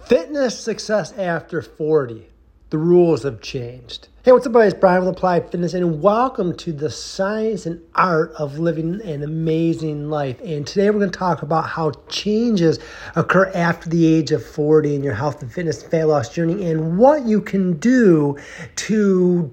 Fitness success after 40. The rules have changed. Hey, what's up, guys? Brian with Applied Fitness, and welcome to the science and art of living an amazing life. And today we're going to talk about how changes occur after the age of 40 in your health and fitness fat loss journey, and what you can do to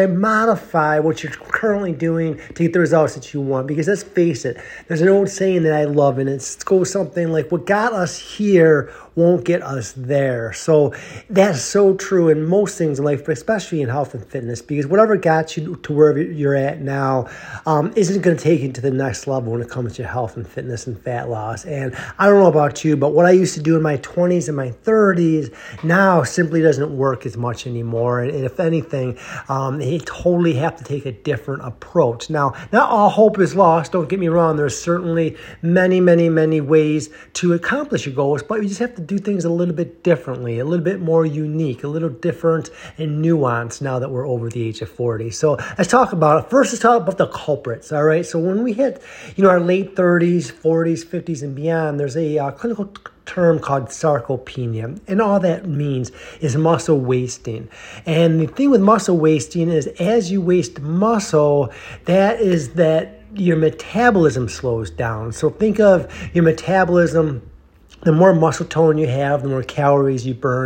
modify what you're currently doing to get the results that you want. Because let's face it, there's an old saying that I love, and it goes something like, what got us here won't get us there. So that's so true in most things in life, but especially in health and fitness, because whatever got you to wherever you're at now isn't going to take you to the next level when it comes to health and fitness and fat loss. And I don't know about you, but what I used to do in my 20s and my 30s now simply doesn't work as much anymore. And if anything, you totally have to take a different approach. Now, not all hope is lost. Don't get me wrong. There's certainly many, many, many ways to accomplish your goals, but you just have to do things a little bit differently, a little bit more unique, a little different and nuanced now that we're over the age of 40. So let's talk about it. First, let's talk about the culprits, all right? So when we hit, our late 30s, 40s, 50s, and beyond, there's a clinical term called sarcopenia, and all that means is muscle wasting. And the thing with muscle wasting is, as you waste muscle, that your metabolism slows down. So think of your metabolism. The more muscle tone you have, the more calories you burn,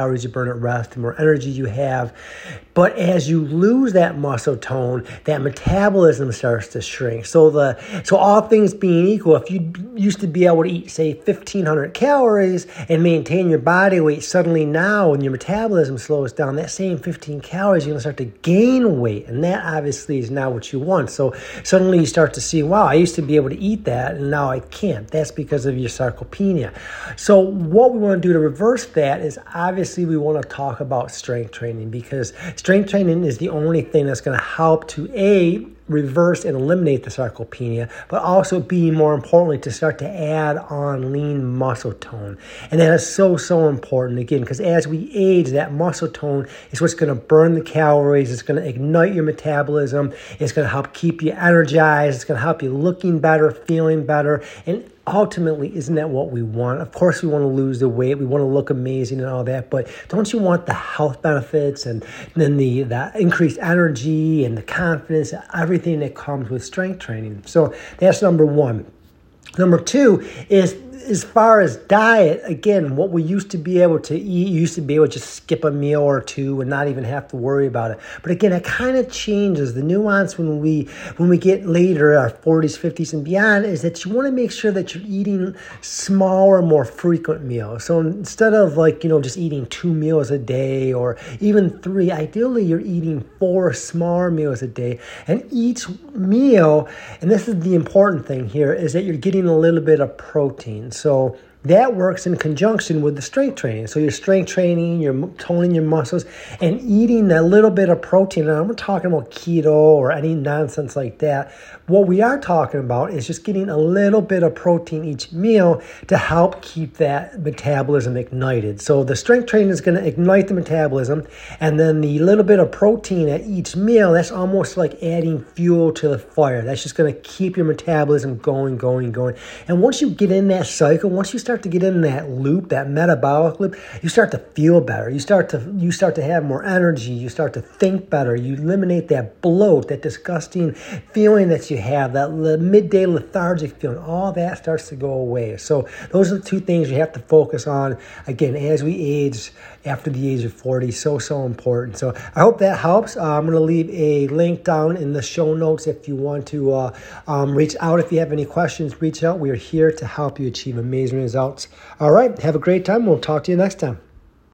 at rest, the more energy you have. But as you lose that muscle tone, that metabolism starts to shrink. So all things being equal, if you used to be able to eat, say, 1,500 calories and maintain your body weight, suddenly now when your metabolism slows down, that same 15 calories, you're going to start to gain weight. And that obviously is not what you want. So suddenly you start to see, wow, I used to be able to eat that and now I can't. That's because of your sarcopenia. So what we want to do to reverse that is, obviously, we want to talk about strength training, because strength training is the only thing that's going to help to, reverse and eliminate the sarcopenia, but also more importantly, to start to add on lean muscle tone. And that is so, so important, again, because as we age, that muscle tone is what's going to burn the calories. It's going to ignite your metabolism. It's going to help keep you energized. It's going to help you looking better, feeling better. And ultimately, isn't that what we want? Of course, we want to lose the weight. We want to look amazing and all that. But don't you want the health benefits and then the increased energy and the confidence, everything that comes with strength training? So that's number one. Number two is, as far as diet, again, what we used to be able to eat, you used to be able to just skip a meal or two and not even have to worry about it. But again, it kind of changes. The nuance when we get later, our 40s, 50s, and beyond, is that you want to make sure that you're eating smaller, more frequent meals. So instead of just eating 2 meals a day or even 3, ideally you're eating 4 smaller meals a day. And each meal, and this is the important thing here, is that you're getting a little bit of protein. So that works in conjunction with the strength training. So you're strength training, you're toning your muscles, and eating a little bit of protein. And I'm not talking about keto or any nonsense like that. What we are talking about is just getting a little bit of protein each meal to help keep that metabolism ignited. So the strength training is going to ignite the metabolism, and then the little bit of protein at each meal, that's almost like adding fuel to the fire. That's just going to keep your metabolism going. And once you get in that cycle, once you start to get in that loop, that metabolic loop, you start to feel better. You start to have more energy. You start to think better. You eliminate that bloat, that disgusting feeling that you have, that midday lethargic feeling. All that starts to go away. So those are the two things you have to focus on, again, as we age after the age of 40. So important. So I hope that helps. I'm going to leave a link down in the show notes if you want to reach out. If you have any questions, reach out. We are here to help you achieve amazing results. All right. Have a great time. We'll talk to you next time.